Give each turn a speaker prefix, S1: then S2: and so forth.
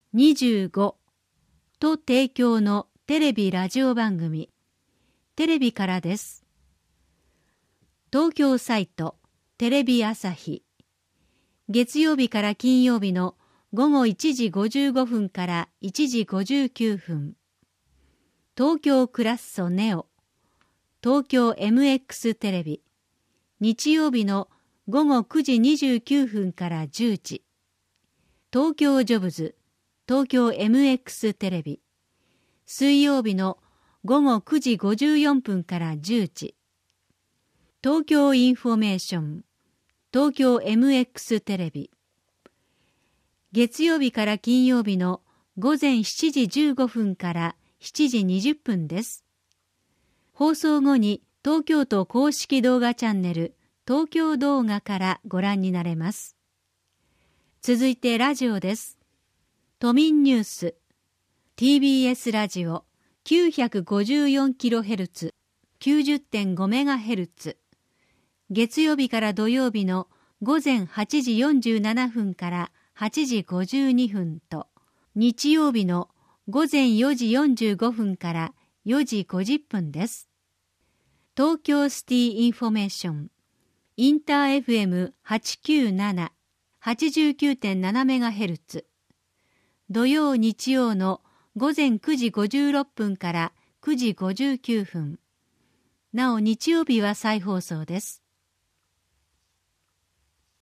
S1: 25と提供のテレビラジオ番組、テレビからです。東京サイトテレビ朝日、月曜日から金曜日の午後1時55分から1時59分、東京クラッソネオ、東京 MX テレビ、日曜日の午後9時29分から10時、東京ジョブズ、東京 MX テレビ、水曜日の午後9時54分から10時、東京インフォメーション、東京 MX テレビ、月曜日から金曜日の午前7時15分から7時20分です。放送後に東京都公式動画チャンネル東京動画からご覧になれます。続いてラジオです。都民ニュース TBS ラジオ 954kHz 90.5MHz、 月曜日から土曜日の午前8時47分から8時52分と、日曜日の午前4時45分から4時50分です。東京シティインフォメーション、インター FM897 89.7MHz、 土曜日曜の午前9時56分から9時59分、なお日曜日は再放送です。